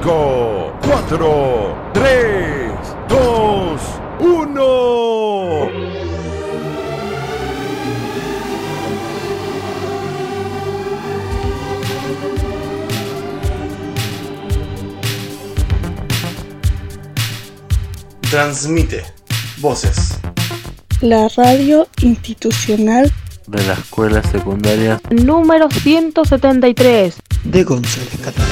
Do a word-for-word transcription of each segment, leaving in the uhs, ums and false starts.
cinco, cuatro, tres, dos, uno. Transmite voces. La radio institucional de la escuela secundaria número ciento setenta y tres de González Catán.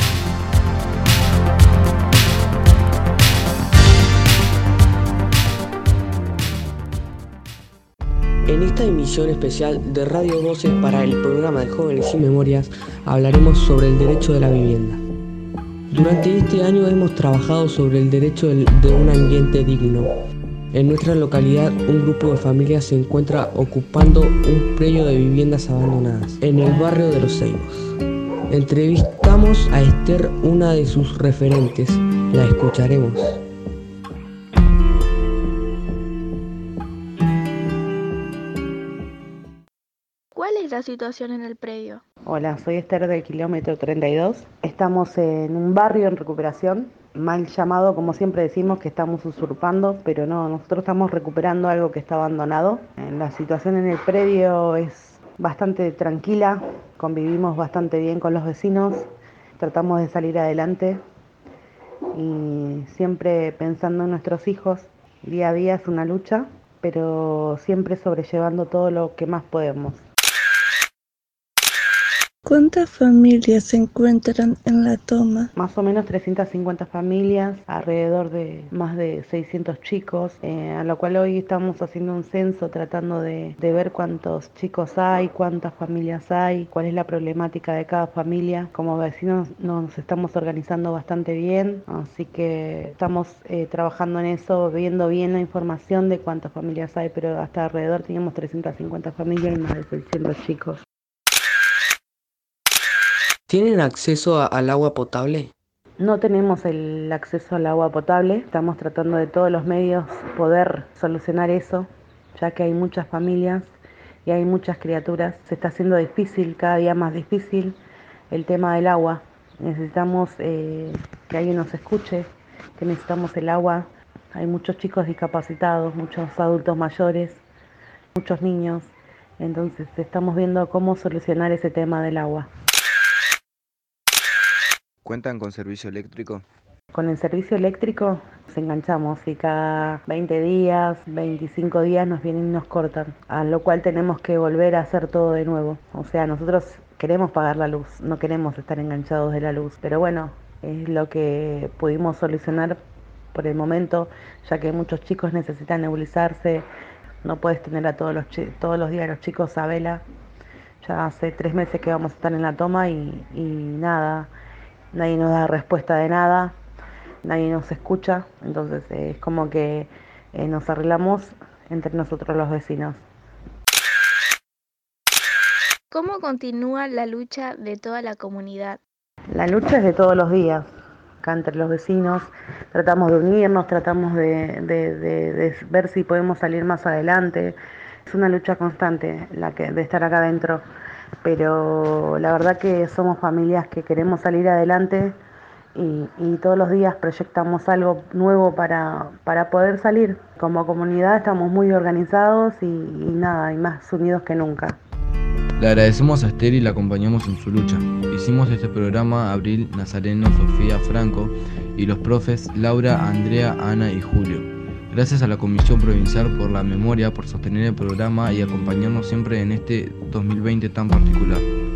En esta emisión especial de Radio Voces para el programa de Jóvenes Sin Memorias hablaremos sobre el derecho de la vivienda. Durante este año hemos trabajado sobre el derecho de un ambiente digno. En nuestra localidad, un grupo de familias se encuentra ocupando un predio de viviendas abandonadas en el barrio de Los Ceibos. Entrevistamos a Esther, una de sus referentes. La escucharemos. ¿Cuál es la situación en el predio? Hola, soy Esther del kilómetro treinta y dos. Estamos en un barrio en recuperación, mal llamado, como siempre decimos que estamos usurpando, pero no, nosotros estamos recuperando algo que está abandonado. La situación en el predio es bastante tranquila, convivimos bastante bien con los vecinos, tratamos de salir adelante y siempre pensando en nuestros hijos. Día a día es una lucha, pero siempre sobrellevando todo lo que más podemos. ¿Cuántas familias se encuentran en la toma? Más o menos trescientas cincuenta familias, alrededor de más de seiscientos chicos, eh, a lo cual hoy estamos haciendo un censo tratando de, de ver cuántos chicos hay, cuántas familias hay, cuál es la problemática de cada familia. Como vecinos nos estamos organizando bastante bien, así que estamos eh, trabajando en eso, viendo bien la información de cuántas familias hay, pero hasta alrededor teníamos trescientas cincuenta familias y más de seiscientos chicos. ¿Tienen acceso a, al agua potable? No tenemos el acceso al agua potable, estamos tratando de todos los medios poder solucionar eso, ya que hay muchas familias y hay muchas criaturas. Se está haciendo difícil, cada día más difícil, el tema del agua. Necesitamos eh, que alguien nos escuche, que necesitamos el agua. Hay muchos chicos discapacitados, muchos adultos mayores, muchos niños, entonces estamos viendo cómo solucionar ese tema del agua. ¿Cuentan con servicio eléctrico? Con el servicio eléctrico nos enganchamos y cada veinte días, veinticinco días nos vienen y nos cortan, a lo cual tenemos que volver a hacer todo de nuevo. O sea, nosotros queremos pagar la luz, no queremos estar enganchados de la luz, pero bueno, es lo que pudimos solucionar por el momento, ya que muchos chicos necesitan nebulizarse, no puedes tener a todos los, chi- todos los días a los chicos a vela. Ya hace tres meses que vamos a estar en la toma y, y nada, nadie nos da respuesta de nada, nadie nos escucha, entonces eh, es como que eh, nos arreglamos entre nosotros los vecinos. ¿Cómo continúa la lucha de toda la comunidad? La lucha es de todos los días, acá entre los vecinos, tratamos de unirnos, tratamos de, de, de, de ver si podemos salir más adelante. Es una lucha constante la que, de estar acá adentro. Pero la verdad que somos familias que queremos salir adelante y, y todos los días proyectamos algo nuevo para, para poder salir. Como comunidad estamos muy organizados y, y nada, y más unidos que nunca. Le agradecemos a Esther y la acompañamos en su lucha. Hicimos este programa Abril, Nazareno, Sofía, Franco y los profes Laura, Andrea, Ana y Julio. Gracias a la Comisión Provincial por la Memoria, por sostener el programa y acompañarnos siempre en este dos mil veinte tan particular.